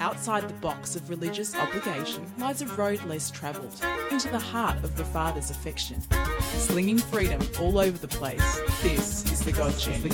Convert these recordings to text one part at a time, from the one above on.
Outside the box of religious obligation lies a road less travelled, into the heart of the Father's affection. Slinging freedom all over the place, this is the God Journey.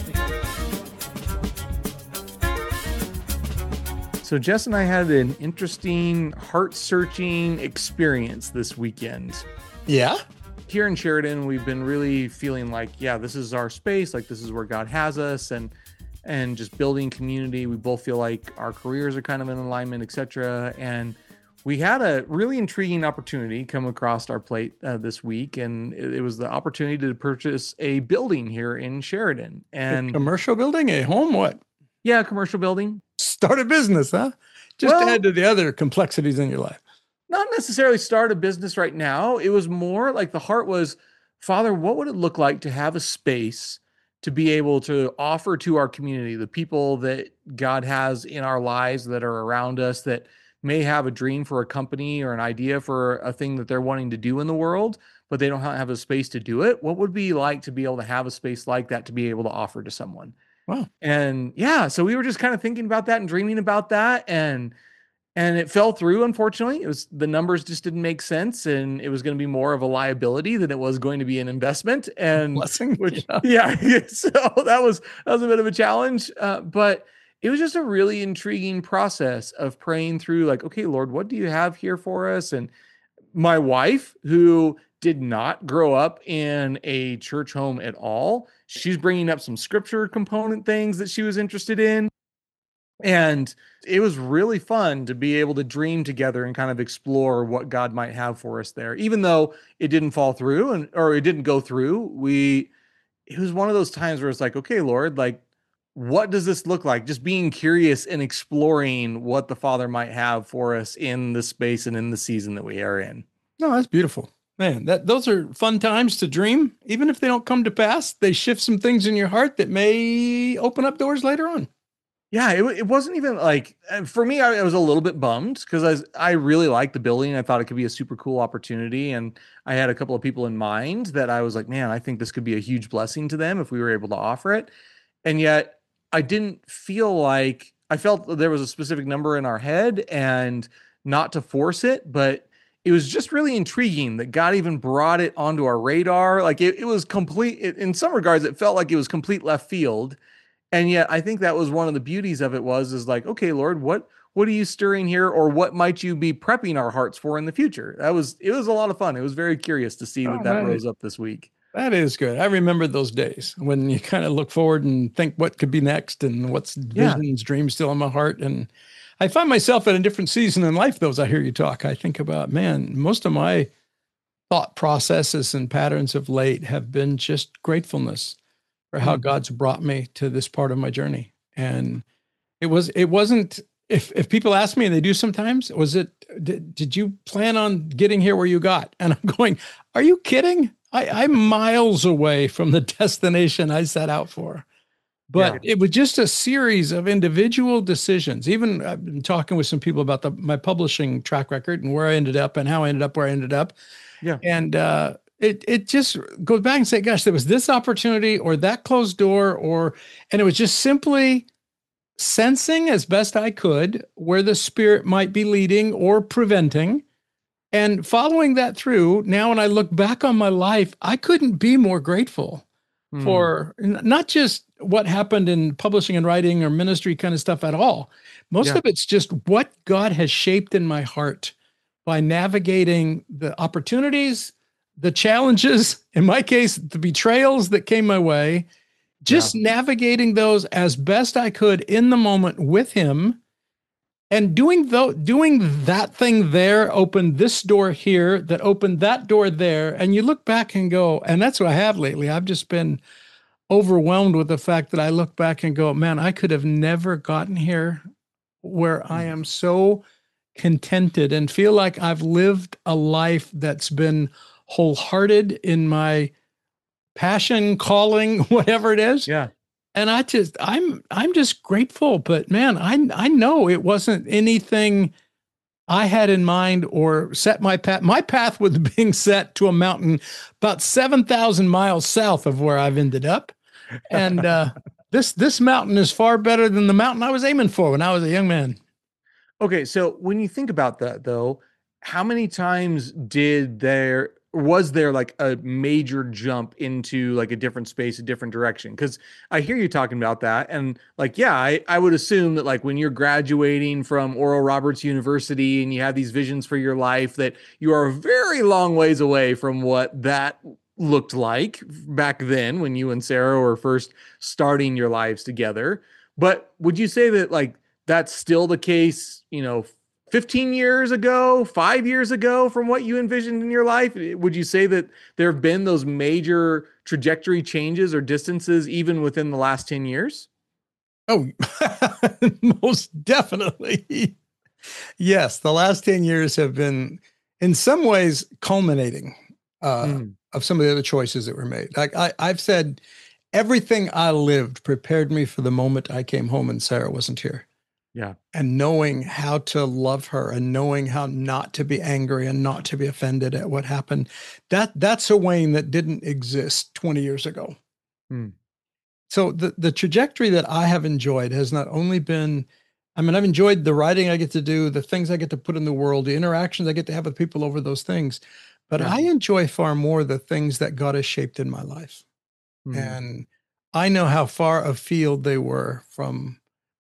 So Jess and I had an interesting, heart-searching experience this weekend. Yeah? Here in Sheridan, we've been really feeling like, yeah, this is our space, like this is where God has us, and just building community. We both feel like our careers are kind of in alignment, etc. And we had a really intriguing opportunity come across our plate this week, and it was the opportunity to purchase a building here in Sheridan. And a commercial building, a home, what? Yeah, a commercial building. Start a business, huh? Just add to the other complexities in your life. Not necessarily start a business right now. It was more like the heart was, Father, what would it look like to have a space to be able to offer to our community, the people that God has in our lives that are around us that may have a dream for a company or an idea for a thing that they're wanting to do in the world, but they don't have a space to do it. What would it be like to be able to have a space like that to be able to offer to someone? Wow. And yeah, so we were just kind of thinking about that and dreaming about that. And it fell through, unfortunately. It was, the numbers just didn't make sense, and it was going to be more of a liability than it was going to be an investment. And blessing, yeah. So that was a bit of a challenge, but it was just a really intriguing process of praying through, like, okay, Lord, what do you have here for us? And my wife, who did not grow up in a church home at all, she's bringing up some scripture component things that she was interested in. And it was really fun to be able to dream together and kind of explore what God might have for us there. Even though it didn't fall through or it didn't go through, it was one of those times where it's like, okay, Lord, like, what does this look like? Just being curious and exploring what the Father might have for us in the space and in the season that we are in. No, that's beautiful. Man, those are fun times to dream. Even if they don't come to pass, they shift some things in your heart that may open up doors later on. Yeah, it wasn't even like, for me, I was a little bit bummed because I really liked the building. I thought it could be a super cool opportunity. And I had a couple of people in mind that I was like, man, I think this could be a huge blessing to them if we were able to offer it. And yet I didn't feel like, I felt that there was a specific number in our head and not to force it, but it was just really intriguing that God even brought it onto our radar. Like it was complete, in some regards, it felt like it was complete left field. And yet I think that was one of the beauties of it is like, okay, Lord, what are you stirring here? Or what might you be prepping our hearts for in the future? It was a lot of fun. It was very curious to see that rose up this week. That is good. I remember those days when you kind of look forward and think what could be next and what's visions, dreams still in my heart. And I find myself at a different season in life, though, as I hear you talk. I think about, man, most of my thought processes and patterns of late have been just gratefulness for how God's brought me to this part of my journey. And it wasn't, if people ask me, and they do sometimes, did you plan on getting here where you got? And I'm going, are you kidding? I'm miles away from the destination I set out for. But it was just a series of individual decisions. Even I've been talking with some people about my publishing track record and where I ended up and how I ended up where I ended up. Yeah. And it just goes back and say, gosh, there was this opportunity or that closed door, and it was just simply sensing as best I could where the Spirit might be leading or preventing, and following that through. Now, when I look back on my life, I couldn't be more grateful for not just what happened in publishing and writing or ministry kind of stuff at all. Most of it's just what God has shaped in my heart by navigating the opportunities, the challenges, in my case, the betrayals that came my way, just navigating those as best I could in the moment with him, and doing that thing there opened this door here, that opened that door there. And you look back and go, and that's what I have lately. I've just been overwhelmed with the fact that I look back and go, man, I could have never gotten here where I am so contented and feel like I've lived a life that's been wholehearted in my passion, calling, whatever it is. Yeah. And I'm just grateful, but man, I know it wasn't anything I had in mind or set my path. My path was being set to a mountain about 7,000 miles south of where I've ended up. And this mountain is far better than the mountain I was aiming for when I was a young man. Okay, so when you think about that though, how many times was there like a major jump into like a different space, a different direction? Because I hear you talking about that, and like, yeah, I would assume that like when you're graduating from Oral Roberts University and you have these visions for your life, that you are a very long ways away from what that looked like back then when you and Sarah were first starting your lives together. But would you say that like that's still the case, 15 years ago, 5 years ago, from what you envisioned in your life? Would you say that there have been those major trajectory changes or distances even within the last 10 years? Oh, most definitely. Yes, the last 10 years have been, in some ways, culminating of some of the other choices that were made. Like I've said, everything I lived prepared me for the moment I came home and Sarah wasn't here. Yeah. And knowing how to love her and knowing how not to be angry and not to be offended at what happened. That's a Wayne that didn't exist 20 years ago. Mm. So the trajectory that I have enjoyed has not only been, I mean, I've enjoyed the writing I get to do, the things I get to put in the world, the interactions I get to have with people over those things, but Yeah. I enjoy far more the things that God has shaped in my life. Mm. And I know how far afield they were from,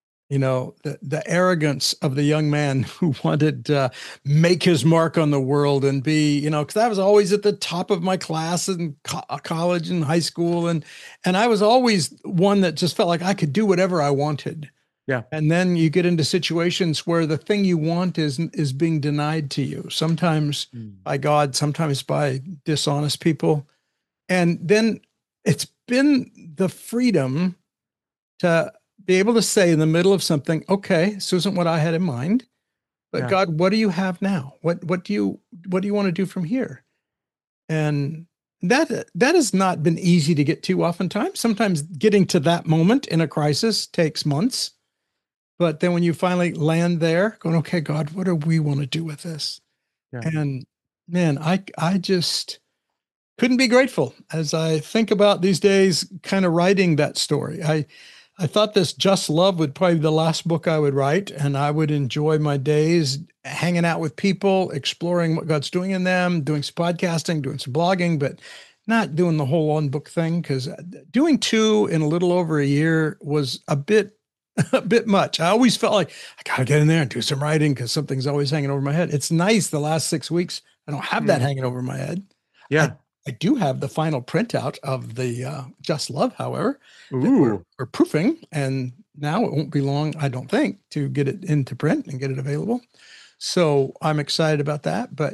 the arrogance of the young man who wanted to make his mark on the world and be, because I was always at the top of my class in college and high school. And I was always one that just felt like I could do whatever I wanted. Yeah. And then you get into situations where the thing you want is being denied to you, sometimes by God, sometimes by dishonest people. And then it's been the freedom to be able to say in the middle of something, okay, this isn't what I had in mind, but Yeah. God, what do you have now? What do you want to do from here? And that has not been easy to get to oftentimes. Sometimes getting to that moment in a crisis takes months. But then when you finally land there, going, okay, God, what do we want to do with this? Yeah. And man, I just couldn't be grateful as I think about these days, kind of writing that story. I thought this Just Love would probably be the last book I would write, and I would enjoy my days hanging out with people, exploring what God's doing in them, doing some podcasting, doing some blogging, but not doing the whole one book thing, because doing two in a little over a year was a bit much. I always felt like I got to get in there and do some writing because something's always hanging over my head. It's nice the last 6 weeks. I don't have that hanging over my head. Yeah. I do have the final printout of the Just Love, however, Ooh. we're proofing, and now it won't be long, I don't think, to get it into print and get it available. So I'm excited about that. But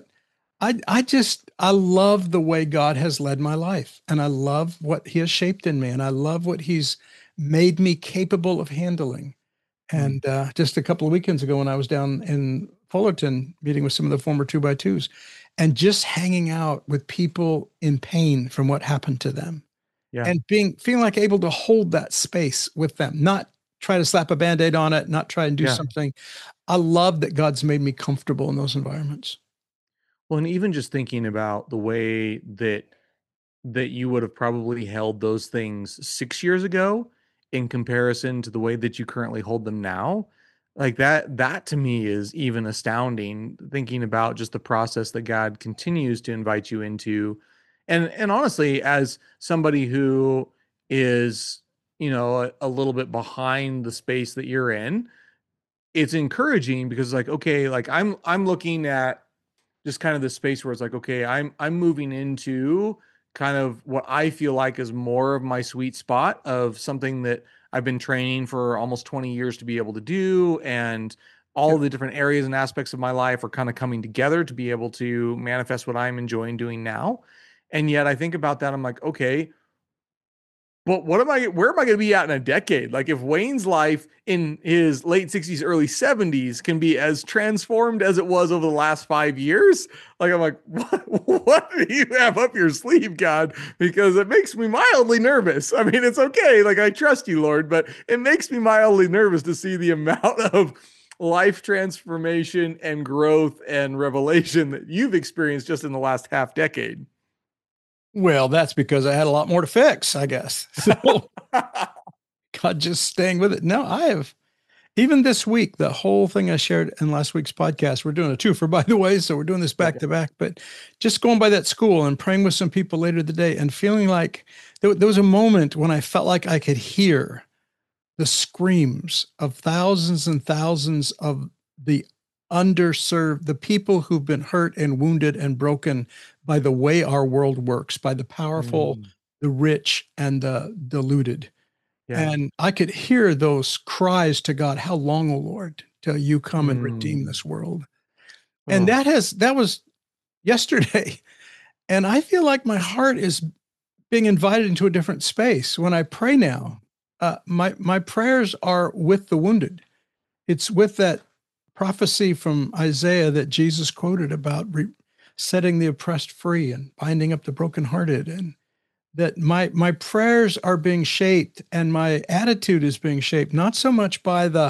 I love the way God has led my life, and I love what He has shaped in me, and I love what He's made me capable of handling. And just a couple of weekends ago, when I was down in Fullerton meeting with some of the former 2x2s, and just hanging out with people in pain from what happened to them, and feeling like able to hold that space with them, not try to slap a Band-Aid on it, not try and do something. I love that God's made me comfortable in those environments. Well, and even just thinking about the way that you would have probably held those things 6 years ago in comparison to the way that you currently hold them now, like that to me is even astounding, thinking about just the process that God continues to invite you into. And honestly, as somebody who is, a little bit behind the space that you're in, it's encouraging because like, okay, like I'm looking at just kind of the space where it's like, okay, I'm moving into kind of what I feel like is more of my sweet spot of something that I've been training for almost 20 years to be able to do. And all the different areas and aspects of my life are kind of coming together to be able to manifest what I'm enjoying doing now. And yet I think about that, I'm like, okay, but where am I going to be at in a decade? Like if Wayne's life in his late 60s, early 70s can be as transformed as it was over the last 5 years, like I'm like, what do you have up your sleeve, God? Because it makes me mildly nervous. I mean, it's okay. Like I trust you, Lord, but it makes me mildly nervous to see the amount of life transformation and growth and revelation that you've experienced just in the last half decade. Well, that's because I had a lot more to fix, I guess. So God just staying with it. No, Even this week, the whole thing I shared in last week's podcast, we're doing a twofer, by the way, so we're doing this back to back, but just going by that school and praying with some people later the day and feeling like there was a moment when I felt like I could hear the screams of thousands and thousands of the underserved, the people who've been hurt and wounded and broken by the way our world works, by the powerful, the rich, and the deluded. Yeah. And I could hear those cries to God, how long, O Lord, till you come and redeem this world? And that was yesterday. And I feel like my heart is being invited into a different space. When I pray now, my prayers are with the wounded. It's with that prophecy from Isaiah that Jesus quoted about setting the oppressed free and binding up the brokenhearted, and that my prayers are being shaped and my attitude is being shaped, not so much by the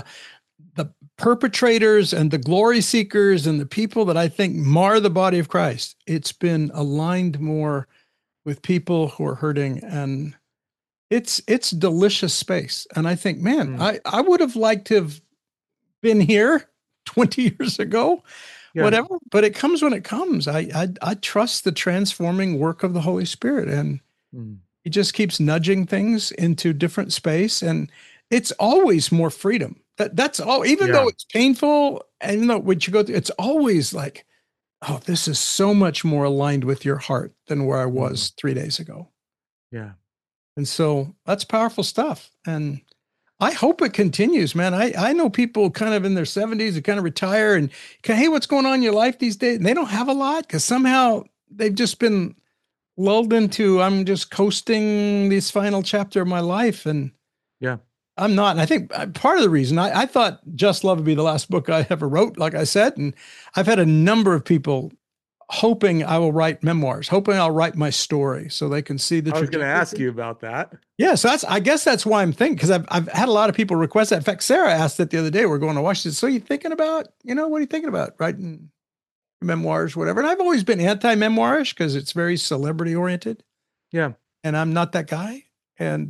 perpetrators and the glory seekers and the people that I think mar the body of Christ. It's been aligned more with people who are hurting, and it's delicious space. And I think, man, I would have liked to have been here 20 years ago, whatever, but it comes when it comes. I trust the transforming work of the Holy Spirit, and he just keeps nudging things into different space, and it's always more freedom. That's all, even though it's painful, and even though what you go through, it's always like, oh, this is so much more aligned with your heart than where I was 3 days ago. Yeah. And so that's powerful stuff. And I hope it continues, man. I know people kind of in their 70s who kind of retire and hey, what's going on in your life these days? And they don't have a lot because somehow they've just been lulled into, I'm just coasting this final chapter of my life. And I'm not. And I think part of the reason I thought Just Love would be the last book I ever wrote, like I said. And I've had a number of people hoping I will write memoirs, hoping I'll write my story so they can see the trajectory. I was going to ask you about that. Yeah. So I guess that's why I'm thinking, because I've had a lot of people request that. In fact, Sarah asked it the other day. We're going to Washington. So you thinking about, what are you thinking about? Writing memoirs, whatever. And I've always been anti-memoirish because it's very celebrity oriented. Yeah. And I'm not that guy. And,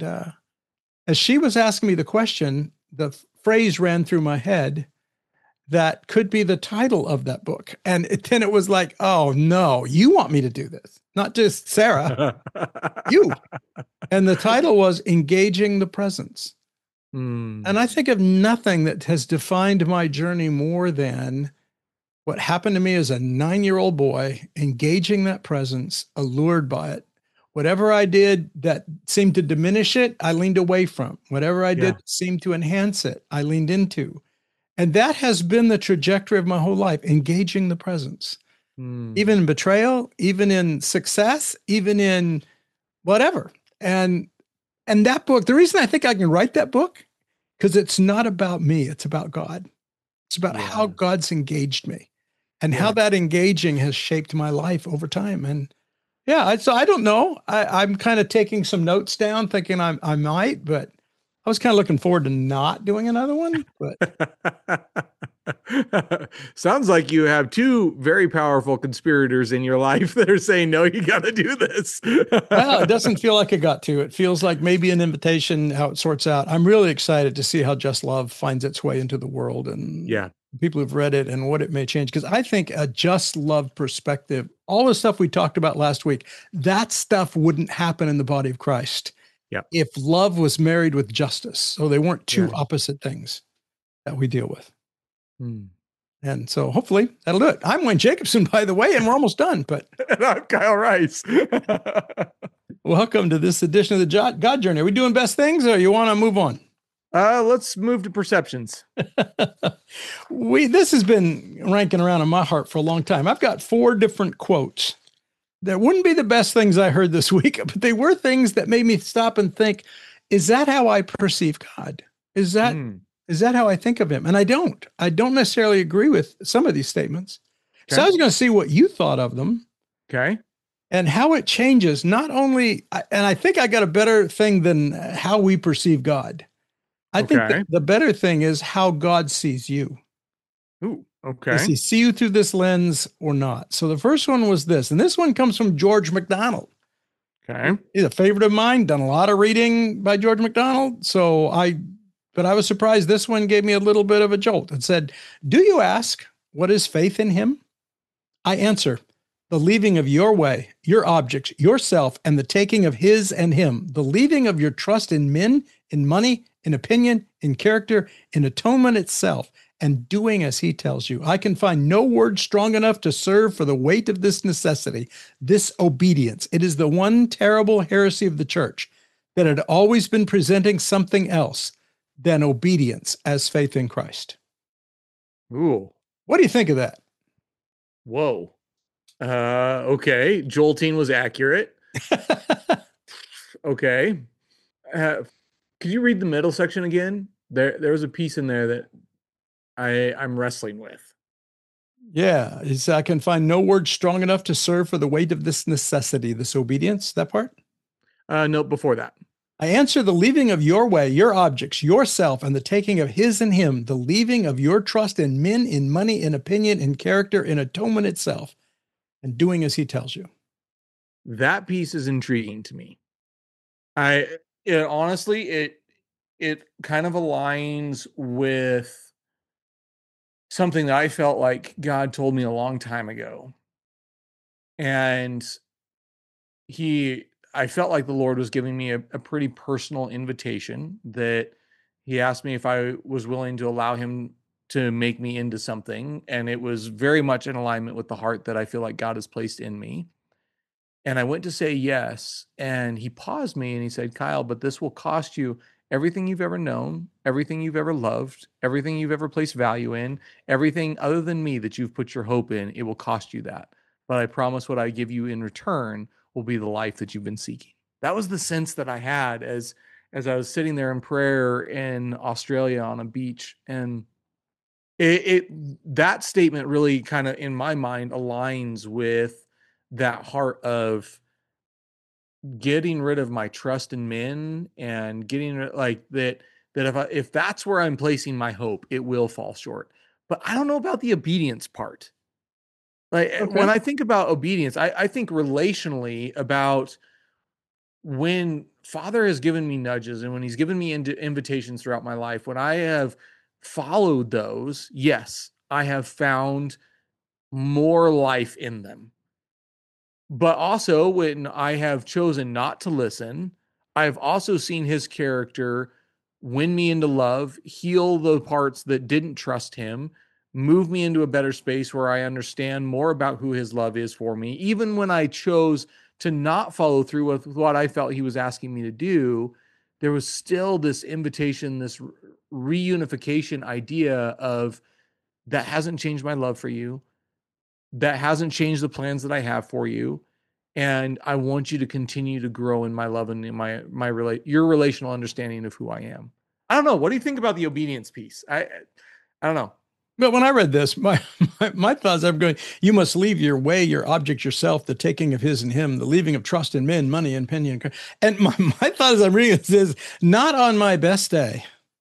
as she was asking me the question, the phrase ran through my head that could be the title of that book. And then it was like, oh no, you want me to do this, not just Sarah, you. And the title was Engaging the Presence. And I think of nothing that has defined my journey more than what happened to me as a 9-year-old boy, engaging that presence, allured by it. Whatever I did that seemed to diminish it, I leaned away from. Whatever I did that seemed to enhance it, I leaned into. And that has been the trajectory of my whole life, engaging the presence. Even in betrayal, even in success, even in whatever. And that book, the reason I think I can write that book, because it's not about me, it's about God. It's about how God's engaged me and how that engaging has shaped my life over time. And so I don't know. I'm kind of taking some notes down, thinking I might, but I was kind of looking forward to not doing another one. But sounds like you have two very powerful conspirators in your life that are saying, no, you got to do this. Well, it doesn't feel like it got to. It feels like maybe an invitation, how it sorts out. I'm really excited to see how Just Love finds its way into the world and people who've read it and what it may change. Because I think a Just Love perspective, all the stuff we talked about last week, that stuff wouldn't happen in the body of Christ if love was married with justice. So they weren't two opposite things that we deal with. And so hopefully that'll do it. I'm Wayne Jacobson, by the way, and we're almost done. But and I'm Kyle Rice. Welcome to this edition of the God Journey. Are we doing best things, or you want to move on? Let's move to perceptions. This has been ranking around in my heart for a long time. I've got 4 different quotes that wouldn't be the best things I heard this week, but they were things that made me stop and think, is that how I perceive God? Is that how I think of him? And I don't necessarily agree with some of these statements. Okay. So I was going to see what you thought of them. Okay. And how it changes, not only, and I think I got a better thing than how we perceive God. I think the better thing is how God sees you. Ooh, okay. Does he see you through this lens or not? So the first one was this, and this one comes from George MacDonald. Okay. He's a favorite of mine, done a lot of reading by George MacDonald. So I but I was surprised this one gave me a little bit of a jolt. It said, "Do you ask, what is faith in him? I answer, the leaving of your way, your objects, yourself, and the taking of his and him, the leaving of your trust in men, in money, in opinion, in character, in atonement itself, and doing as he tells you. I can find no word strong enough to serve for the weight of this necessity, this obedience. It is the one terrible heresy of the church, that had always been presenting something else than obedience as faith in Christ." Ooh. What do you think of that? Whoa. Okay. Jolting was accurate. Okay. Could you read the middle section again? There was a piece in there that I'm wrestling with. Yeah. It's, I can find no word strong enough to serve for the weight of this necessity, this obedience, that part? No, before that. I answer, the leaving of your way, your objects, yourself, and the taking of his and him, the leaving of your trust in men, in money, in opinion, in character, in atonement itself, and doing as he tells you. That piece is intriguing to me. Honestly, it kind of aligns with something that I felt like God told me a long time ago. And I felt like the Lord was giving me a pretty personal invitation, that he asked me if I was willing to allow him to make me into something. And it was very much in alignment with the heart that I feel like God has placed in me. And I went to say yes. And he paused me and he said, "Kyle, but this will cost you everything you've ever known, everything you've ever loved, everything you've ever placed value in, everything other than me that you've put your hope in. It will cost you that. But I promise what I give you in return will be the life that you've been seeking." That was the sense that I had as I was sitting there in prayer in Australia on a beach. And that statement really kind of, in my mind, aligns with that heart of getting rid of my trust in men, and getting like that if that's where I'm placing my hope, it will fall short. But I don't know about the obedience part. Like, when I think about obedience, I think relationally about when Father has given me nudges, and when he's given me invitations throughout my life, when I have followed those, yes, I have found more life in them. But also, when I have chosen not to listen, I have also seen his character win me into love, heal the parts that didn't trust him, move me into a better space where I understand more about who his love is for me. Even when I chose to not follow through with what I felt he was asking me to do, there was still this invitation, this reunification idea of, that hasn't changed my love for you. That hasn't changed the plans that I have for you. And I want you to continue to grow in my love and in your relational understanding of who I am. I don't know. What do you think about the obedience piece? I don't know. But when I read this, my thoughts, I'm going, you must leave your way, your object, yourself, the taking of his and him, the leaving of trust in men, money, and opinion. And my thought as I'm reading this is, not on my best day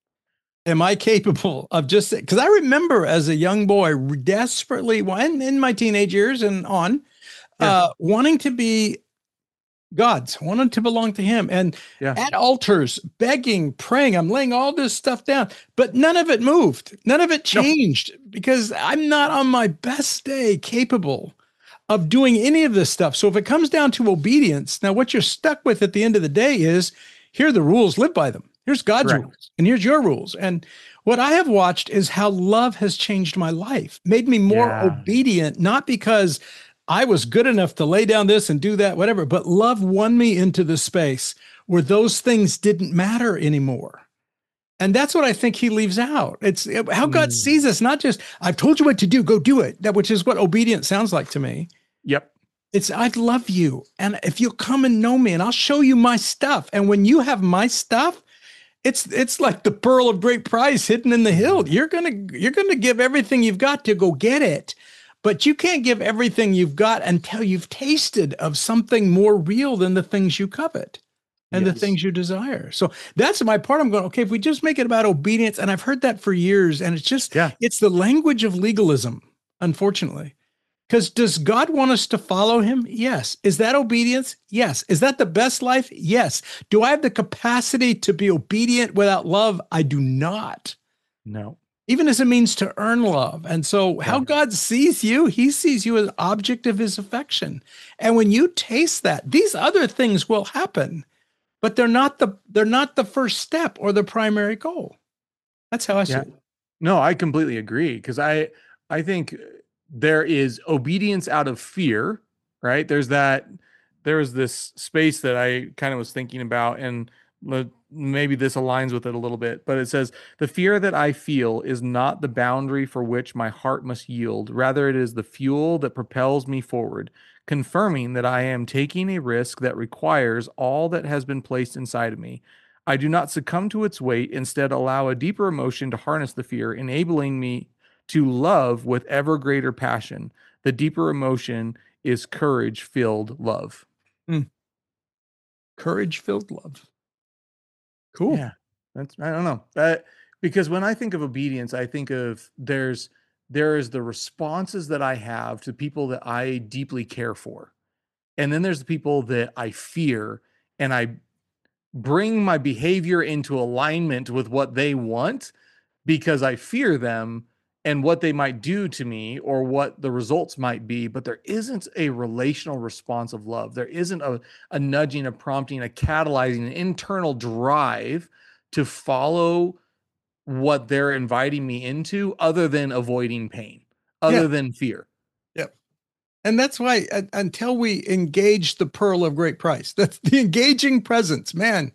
am I capable of just, because I remember as a young boy desperately, in my teenage years and on, wanting to be God's, wanted to belong to him, and at altars, begging, praying. I'm laying all this stuff down, but none of it moved. None of it changed, because I'm not on my best day capable of doing any of this stuff. So if it comes down to obedience, now what you're stuck with at the end of the day is, here are the rules, live by them. Here's God's rules, and here's your rules. And what I have watched is how love has changed my life, made me more obedient, not because I was good enough to lay down this and do that, whatever, but love won me into the space where those things didn't matter anymore. And that's what I think he leaves out. It's how God sees us, not just, I've told you what to do, go do it. That, which is what obedience sounds like to me. Yep. It's, I love you. And if you'll come and know me, and I'll show you my stuff. And when you have my stuff, it's like the pearl of great price hidden in the hill. You're going to give everything you've got to go get it. But you can't give everything you've got until you've tasted of something more real than the things you covet and the things you desire. So that's my part. I'm going, okay, if we just make it about obedience, and I've heard that for years, and it's just, it's the language of legalism, unfortunately. Because does God want us to follow him? Yes. Is that obedience? Yes. Is that the best life? Yes. Do I have the capacity to be obedient without love? I do not. No. Even as a means to earn love. And so how God sees you, he sees you as object of his affection. And when you taste that, these other things will happen, but they're not the first step or the primary goal. That's how I see it. No, I completely agree, because I think there is obedience out of fear, right? There was this space that I kind of was thinking about, and maybe this aligns with it a little bit, but it says, the fear that I feel is not the boundary for which my heart must yield. Rather, it is the fuel that propels me forward, confirming that I am taking a risk that requires all that has been placed inside of me. I do not succumb to its weight, instead allow a deeper emotion to harness the fear, enabling me to love with ever greater passion. The deeper emotion is courage-filled love. Courage-filled love. Cool. Yeah. I don't know. Because when I think of obedience, I think of there is the responses that I have to people that I deeply care for. And then there's the people that I fear, and I bring my behavior into alignment with what they want because I fear them and what they might do to me or what the results might be. But there isn't a relational response of love. There isn't a nudging, a prompting, a catalyzing, an internal drive to follow what they're inviting me into, other than avoiding pain, other than fear. Yep. And that's why until we engage the pearl of great price, that's the engaging presence, man.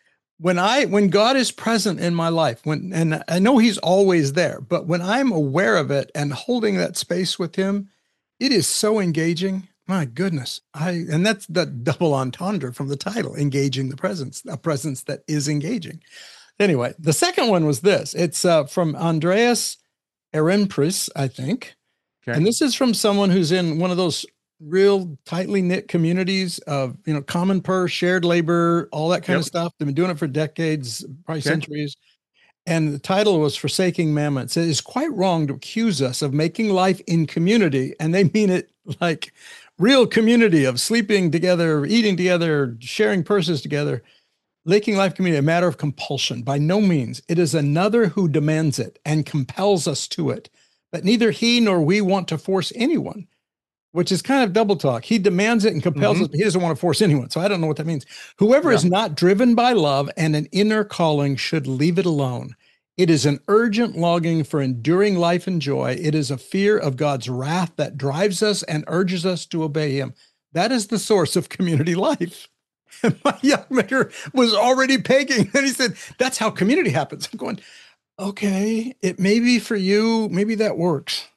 When God is present in my life, and I know he's always there, but when I'm aware of it and holding that space with him, it is so engaging. My goodness. And that's the double entendre from the title, engaging the presence, a presence that is engaging. Anyway, the second one was this. It's from Andreas Ehrenpreis, I think. Okay. And this is from someone who's in one of those real tightly knit communities of, common purse, shared labor, all that kind of stuff. They've been doing it for decades, probably centuries. And the title was Forsaking Mammon. It says, it's quite wrong to accuse us of making life in community. And they mean it like real community of sleeping together, eating together, sharing purses together. Making life community a matter of compulsion. By no means. It is another who demands it and compels us to it. But neither he nor we want to force anyone, which is kind of double talk. He demands it and compels us, but he doesn't want to force anyone. So I don't know what that means. Whoever is not driven by love and an inner calling should leave it alone. It is an urgent longing for enduring life and joy. It is a fear of God's wrath that drives us and urges us to obey him. That is the source of community life. And my young maker was already pegging. And he said, that's how community happens. I'm going, okay, it may be for you. Maybe that works.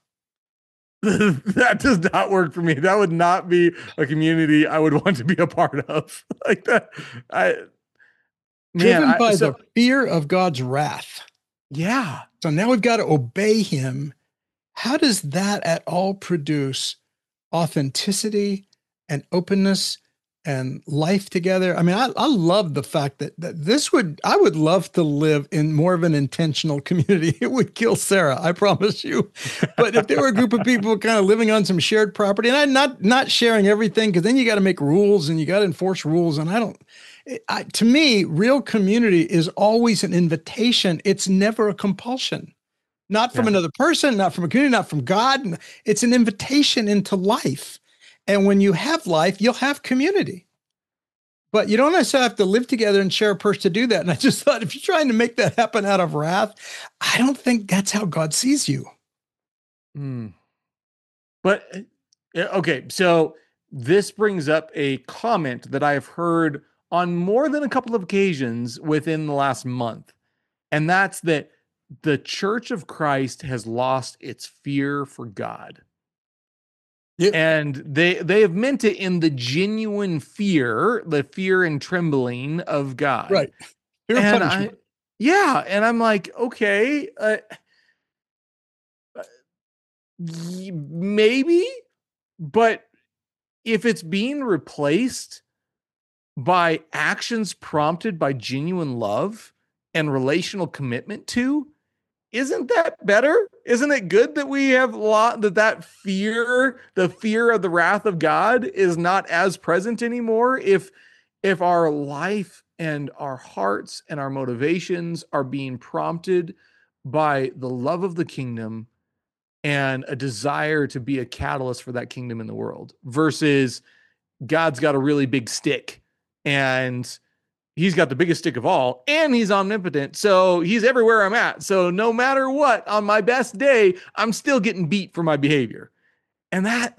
That does not work for me. That would not be a community I would want to be a part of. Like that. Driven by the fear of God's wrath. Yeah. So now we've got to obey him. How does that at all produce authenticity and openness and life together? I mean, I love the fact that I would love to live in more of an intentional community. It would kill Sarah, I promise you. But if there were a group of people kind of living on some shared property, and I'm not sharing everything, because then you got to make rules and you got to enforce rules. And to me, real community is always an invitation. It's never a compulsion. Not from another person, not from a community, not from God. It's an invitation into life. And when you have life, you'll have community. But you don't necessarily have to live together and share a purse to do that. And I just thought, if you're trying to make that happen out of wrath, I don't think that's how God sees you. But, okay, so this brings up a comment that I've heard on more than a couple of occasions within the last month. And that's that the Church of Christ has lost its fear for God. Yep. And they have meant it in the genuine fear, the fear and trembling of God. Right. And I'm like, okay, maybe, but if it's being replaced by actions prompted by genuine love and relational commitment to, isn't that better? Isn't it good that we have that fear, the fear of the wrath of God is not as present anymore? If our life and our hearts and our motivations are being prompted by the love of the kingdom and a desire to be a catalyst for that kingdom in the world versus God's got a really big stick and he's got the biggest stick of all and he's omnipotent. So he's everywhere I'm at. So no matter what, on my best day, I'm still getting beat for my behavior. And that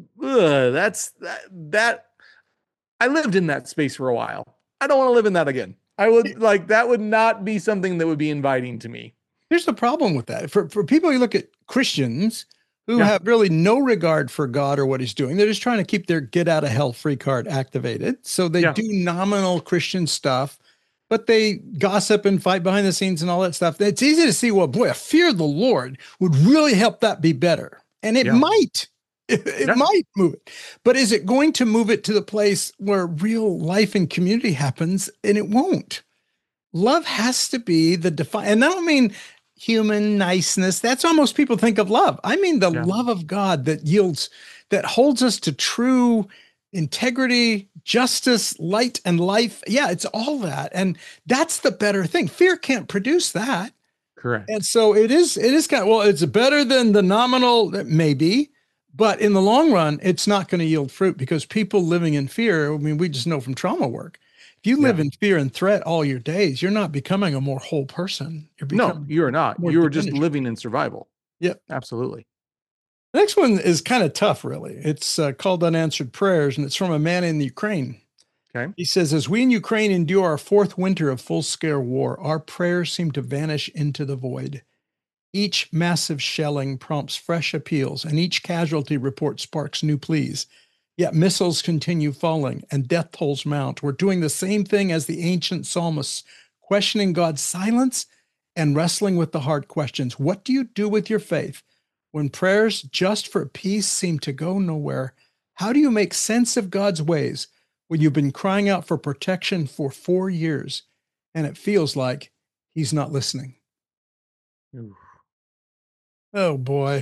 I lived in that space for a while. I don't want to live in that again. That would not be something that would be inviting to me. Here's the problem with that. For people, you look at Christians who have really no regard for God or what he's doing. They're just trying to keep their get out of hell free card activated. So they do nominal Christian stuff, but they gossip and fight behind the scenes and all that stuff. It's easy to see, well, boy, a fear of the Lord would really help that be better. And it might. It might move it. But is it going to move it to the place where real life and community happens? And it won't. Love has to be the and I don't mean human niceness. That's how most people think of love. I mean the love of God that holds us to true integrity, justice, light, and life. Yeah, it's all that. And that's the better thing. Fear can't produce that. Correct. And so it is kind of, well, it's better than the nominal, maybe. But in the long run, it's not going to yield fruit because people living in fear, I mean, we just know from trauma work, if you live in fear and threat all your days, you're not becoming a more whole person. You're not. You're just living in survival. Yep. Absolutely. The next one is kind of tough, really. It's called Unanswered Prayers, and it's from a man in Ukraine. Okay. He says, as we in Ukraine endure our fourth winter of full-scale war, our prayers seem to vanish into the void. Each massive shelling prompts fresh appeals, and each casualty report sparks new pleas. Yet missiles continue falling, and death tolls mount. We're doing the same thing as the ancient psalmists, questioning God's silence and wrestling with the hard questions. What do you do with your faith when prayers just for peace seem to go nowhere? How do you make sense of God's ways when you've been crying out for protection for 4 years, and it feels like he's not listening? Ooh. Oh boy.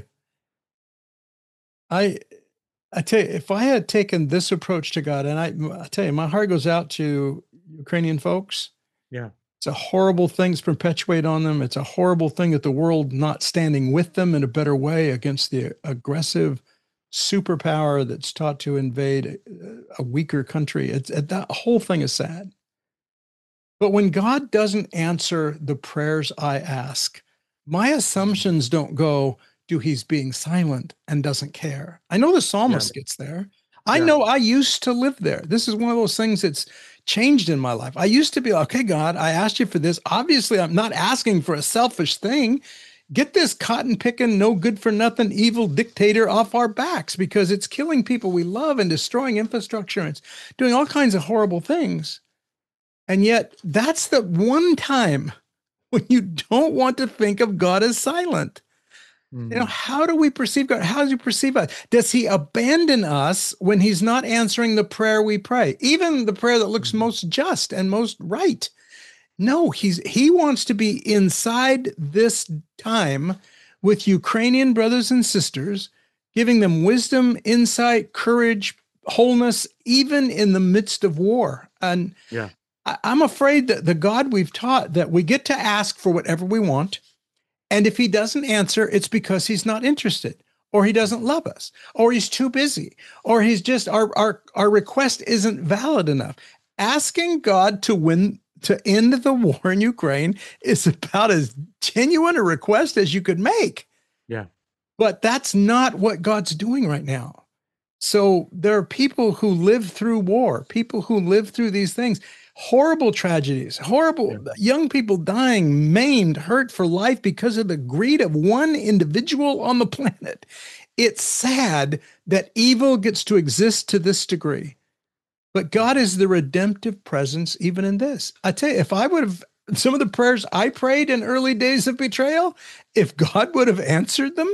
I tell you, if I had taken this approach to God, and I tell you, my heart goes out to Ukrainian folks. Yeah. It's a horrible thing to perpetuate on them. It's a horrible thing that the world not standing with them in a better way against the aggressive superpower that's taught to invade a weaker country. That whole thing is sad. But when God doesn't answer the prayers I ask, my assumptions don't go, he's being silent and doesn't care. I know the psalmist gets there. I know I used to live there. This is one of those things that's changed in my life. I used to be like, okay, God, I asked you for this. Obviously, I'm not asking for a selfish thing. Get this cotton picking, no good for nothing, evil dictator off our backs because it's killing people we love and destroying infrastructure. And it's doing all kinds of horrible things. And yet that's the one time when you don't want to think of God as silent. How do we perceive God? How does he perceive us? Does he abandon us when he's not answering the prayer we pray? Even the prayer that looks most just and most right. No, he wants to be inside this time with Ukrainian brothers and sisters, giving them wisdom, insight, courage, wholeness, even in the midst of war. And I'm afraid that the God we've taught that we get to ask for whatever we want. And if he doesn't answer, it's because he's not interested, or he doesn't love us, or he's too busy, or he's just, our request isn't valid enough. Asking God to end the war in Ukraine is about as genuine a request as you could make. Yeah. But that's not what God's doing right now. So there are people who live through war, people who live through these things. Horrible tragedies, young people dying, maimed, hurt for life because of the greed of one individual on the planet. It's sad that evil gets to exist to this degree, but God is the redemptive presence even in this. I tell you, if I would have, some of the prayers I prayed in early days of betrayal, if God would have answered them,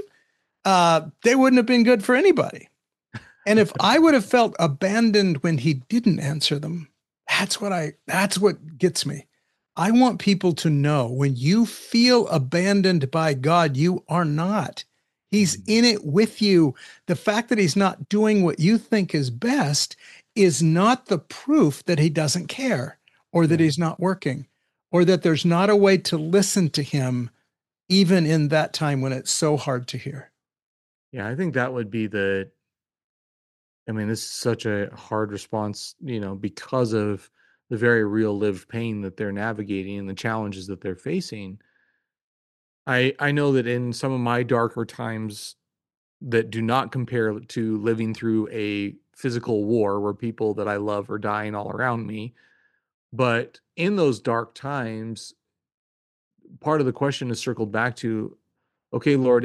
they wouldn't have been good for anybody. And if I would have felt abandoned when he didn't answer them, that's what gets me. I want people to know when you feel abandoned by God, you are not. He's in it with you. The fact that he's not doing what you think is best is not the proof that he doesn't care or that he's not working or that there's not a way to listen to him even in that time when it's so hard to hear. Yeah, I think that would be this is such a hard response, because of the very real lived pain that they're navigating and the challenges that they're facing. I know that in some of my darker times that do not compare to living through a physical war where people that I love are dying all around me, but in those dark times, part of the question is circled back to, okay, Lord,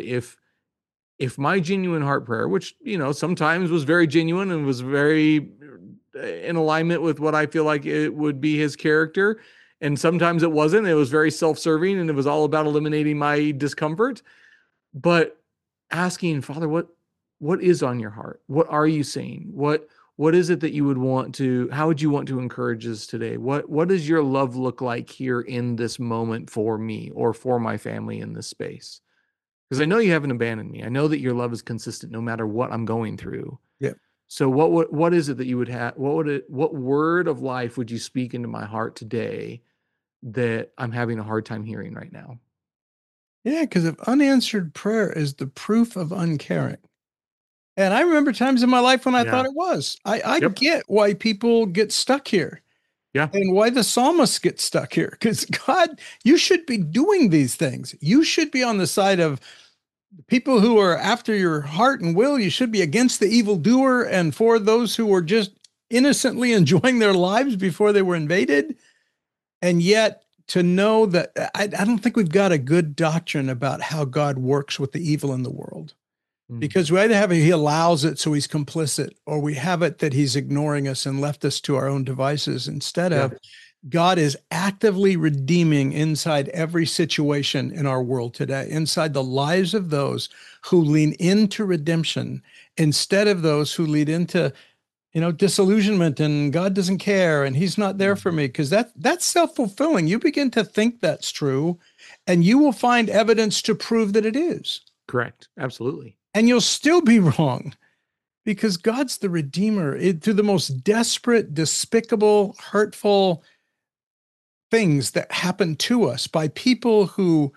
if my genuine heart prayer, which sometimes was very genuine and was very in alignment with what I feel like it would be his character, and sometimes it wasn't, it was very self-serving and it was all about eliminating my discomfort, but asking, Father, what is on your heart? What are you saying? What is it that you would want to, how would you want to encourage us today? What does your love look like here in this moment for me or for my family in this space? Because I know you haven't abandoned me. I know that your love is consistent no matter what I'm going through. Yeah. So what is it that you would have? What word of life would you speak into my heart today that I'm having a hard time hearing right now? Yeah, because if unanswered prayer is the proof of uncaring. And I remember times in my life when I thought it was. I Yep. get why people get stuck here. Yeah. And why the psalmist gets stuck here. Because God, you should be doing these things. You should be on the side of people who are after your heart and will. You should be against the evildoer and for those who were just innocently enjoying their lives before they were invaded. And yet to know that I don't think we've got a good doctrine about how God works with the evil in the world. Because we either have it, he allows it, so he's complicit, or we have it that he's ignoring us and left us to our own devices instead of God is actively redeeming inside every situation in our world today, inside the lives of those who lean into redemption instead of those who lead into, disillusionment and God doesn't care and he's not there for me, because that's self-fulfilling. You begin to think that's true and you will find evidence to prove that it is. Correct. Absolutely. And you'll still be wrong because God's the Redeemer through the most desperate, despicable, hurtful things that happen to us by people who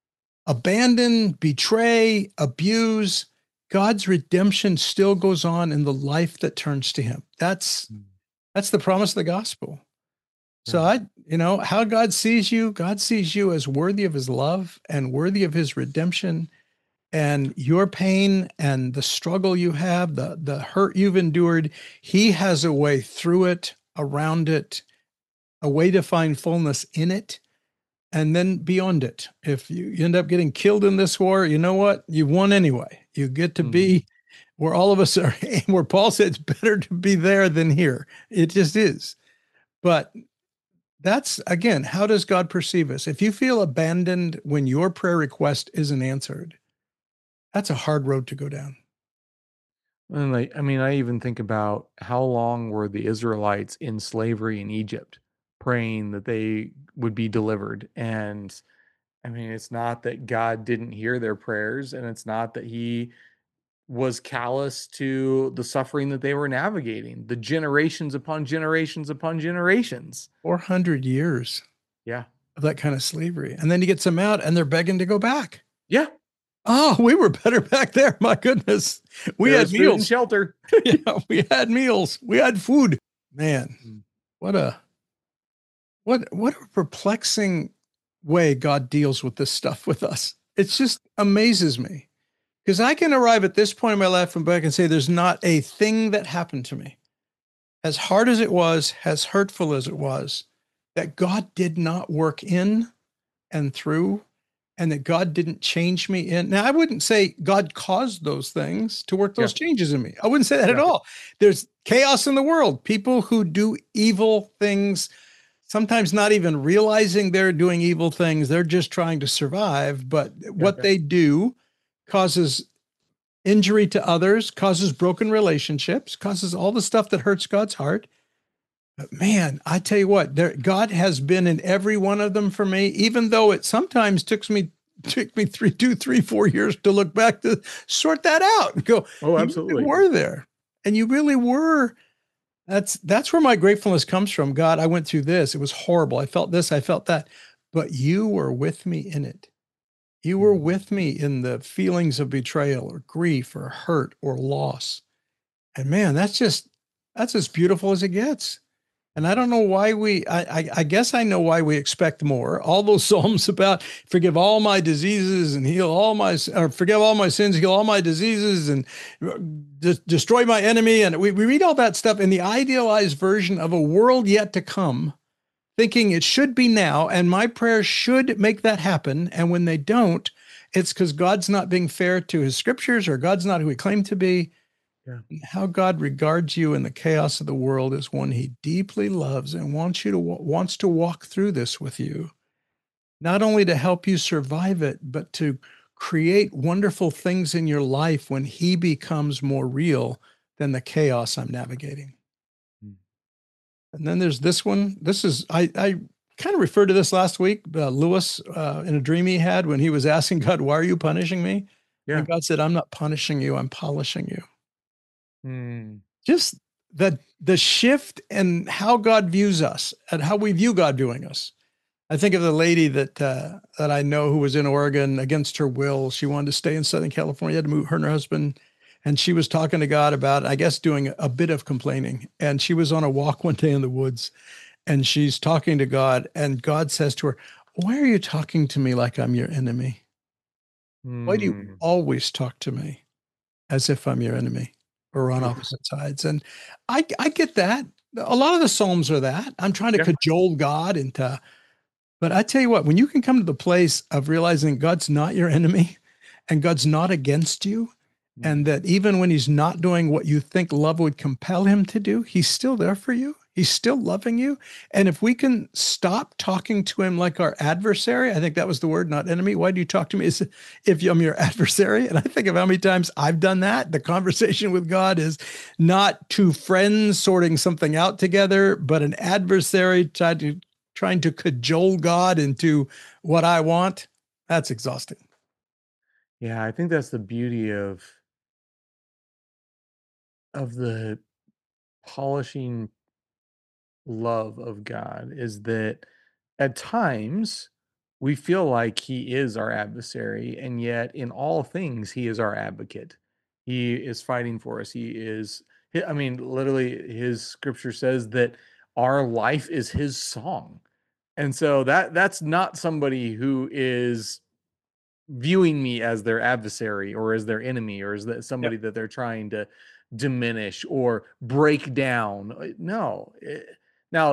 abandon, betray, abuse. God's redemption still goes on in the life that turns to him. That's the promise of the gospel. So how God sees you as worthy of his love and worthy of his redemption. And your pain and the struggle you have, the hurt you've endured, he has a way through it, around it, a way to find fullness in it, and then beyond it. If you end up getting killed in this war, you know what? You won anyway. You get to be where all of us are, where Paul said it's better to be there than here. It just is. But that's, again, how does God perceive us? If you feel abandoned when your prayer request isn't answered, that's a hard road to go down. And I even think about how long were the Israelites in slavery in Egypt praying that they would be delivered. And it's not that God didn't hear their prayers, and it's not that he was callous to the suffering that they were navigating, the generations upon generations upon generations. 400 years. Yeah. Of that kind of slavery. And then he gets them out and they're begging to go back. Yeah. Oh, we were better back there. My goodness. We had meals and shelter. Yeah, we had meals. We had food. Man, what a perplexing way God deals with this stuff with us. It just amazes me. Because I can arrive at this point in my life and back and say there's not a thing that happened to me, as hard as it was, as hurtful as it was, that God did not work in and through, and that God didn't change me in. Now, I wouldn't say God caused those things to work those changes in me. I wouldn't say that at all. There's chaos in the world. People who do evil things, sometimes not even realizing they're doing evil things. They're just trying to survive. But what they do causes injury to others, causes broken relationships, causes all the stuff that hurts God's heart. But man, I tell you what, God has been in every one of them for me, even though it sometimes took me 4 years to look back to sort that out and go, Oh, you really absolutely. were there. And you really were. That's where my gratefulness comes from. God, I went through this. It was horrible. I felt this, I felt that. But you were with me in it. You were with me in the feelings of betrayal or grief or hurt or loss. And man, that's as beautiful as it gets. And I don't know why I guess I know why we expect more. All those Psalms about forgive all my diseases and heal all or forgive all my sins, heal all my diseases and destroy my enemy. And we read all that stuff in the idealized version of a world yet to come, thinking it should be now. And my prayers should make that happen. And when they don't, it's because God's not being fair to his scriptures or God's not who he claimed to be. Yeah. How God regards you in the chaos of the world is one he deeply loves and wants to walk through this with you, not only to help you survive it, but to create wonderful things in your life when he becomes more real than the chaos I'm navigating. And then there's this one. This is, I kind of referred to this last week, Lewis, in a dream he had when he was asking God, why are you punishing me? Yeah. And God said, I'm not punishing you, I'm polishing you. Just the shift in how God views us and how we view God viewing us. I think of the lady that I know who was in Oregon against her will. She wanted to stay in Southern California, had to move, her and her husband. And she was talking to God about, I guess, doing a bit of complaining. And she was on a walk one day in the woods and she's talking to God. And God says to her, why are you talking to me like I'm your enemy? Why do you always talk to me as if I'm your enemy? Or on opposite sides. And I get that. A lot of the Psalms are that. I'm trying to cajole God into, but I tell you what, when you can come to the place of realizing God's not your enemy and God's not against you, and that even when he's not doing what you think love would compel him to do, he's still there for you. He's still loving you. And if we can stop talking to him like our adversary, I think that was the word, not enemy. Why do you talk to me as if I'm your adversary? And I think of how many times I've done that. The conversation with God is not two friends sorting something out together, but an adversary trying to cajole God into what I want. That's exhausting. Yeah, I think that's the beauty of the polishing love of God, is that at times we feel like he is our adversary, and yet in all things he is our advocate. He is fighting for us. I mean, literally his scripture says that our life is his song. And so that's not somebody who is viewing me as their adversary or as their enemy or as somebody that they're trying to diminish or break down. No. Now,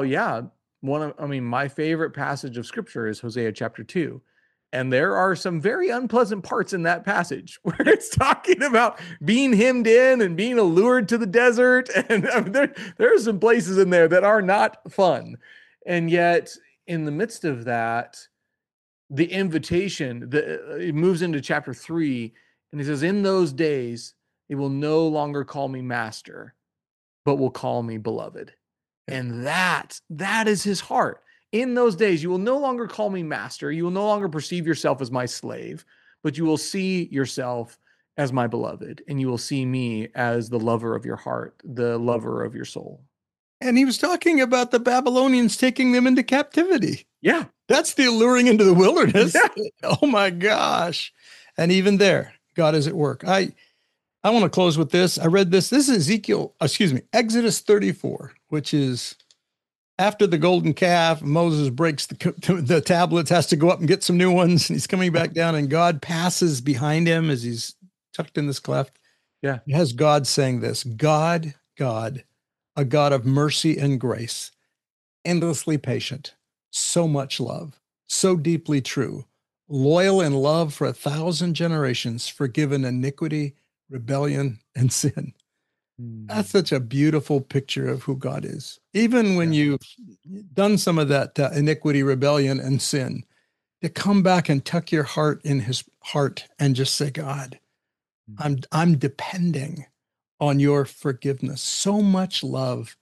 my favorite passage of scripture is Hosea chapter 2. And there are some very unpleasant parts in that passage where it's talking about being hemmed in and being allured to the desert. And I mean, there are some places in there that are not fun. And yet in the midst of that, the invitation, it moves into chapter 3, and he says, in those days, they will no longer call me master, but will call me beloved. And that is his heart. In those days, you will no longer call me master. You will no longer perceive yourself as my slave, but you will see yourself as my beloved, and you will see me as the lover of your heart, the lover of your soul. And he was talking about the Babylonians taking them into captivity. Yeah. That's the alluring into the wilderness. Yeah. Oh my gosh. And even there, God is at work. I want to close with this. I read this. This is Exodus 34, which is after the golden calf. Moses breaks the tablets, has to go up and get some new ones. And he's coming back down and God passes behind him as he's tucked in this cleft. Yeah. It has God saying this, God, a God of mercy and grace, endlessly patient, so much love, so deeply true, loyal in love for 1,000 generations, forgiven iniquity, rebellion, and sin. That's such a beautiful picture of who God is. Even when you've done some of that iniquity, rebellion, and sin, to come back and tuck your heart in his heart and just say, God, I'm depending on your forgiveness. So much love,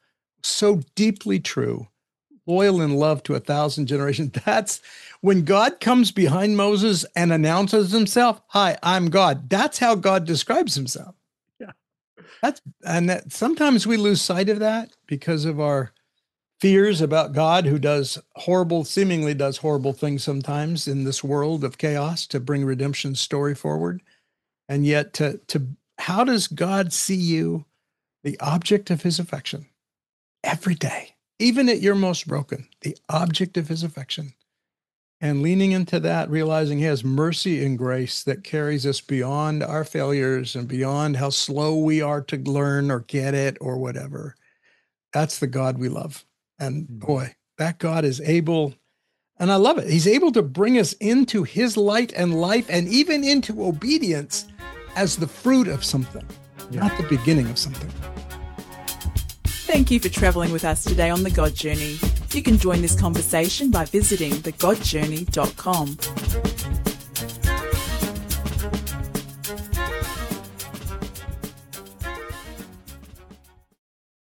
so deeply true, loyal in love to 1,000 generations. That's when God comes behind Moses and announces himself. Hi, I'm God. That's how God describes himself. Yeah. Sometimes we lose sight of that because of our fears about God, who seemingly does horrible things sometimes in this world of chaos to bring redemption's story forward. And yet how does God see you, the object of his affection, every day, even at your most broken, the object of his affection, and leaning into that, realizing he has mercy and grace that carries us beyond our failures and beyond how slow we are to learn or get it or whatever. That's the God we love. And boy, that God is able, and I love it. He's able to bring us into his light and life and even into obedience as the fruit of something, not the beginning of something. Thank you for travelling with us today on The God Journey. You can join this conversation by visiting thegodjourney.com.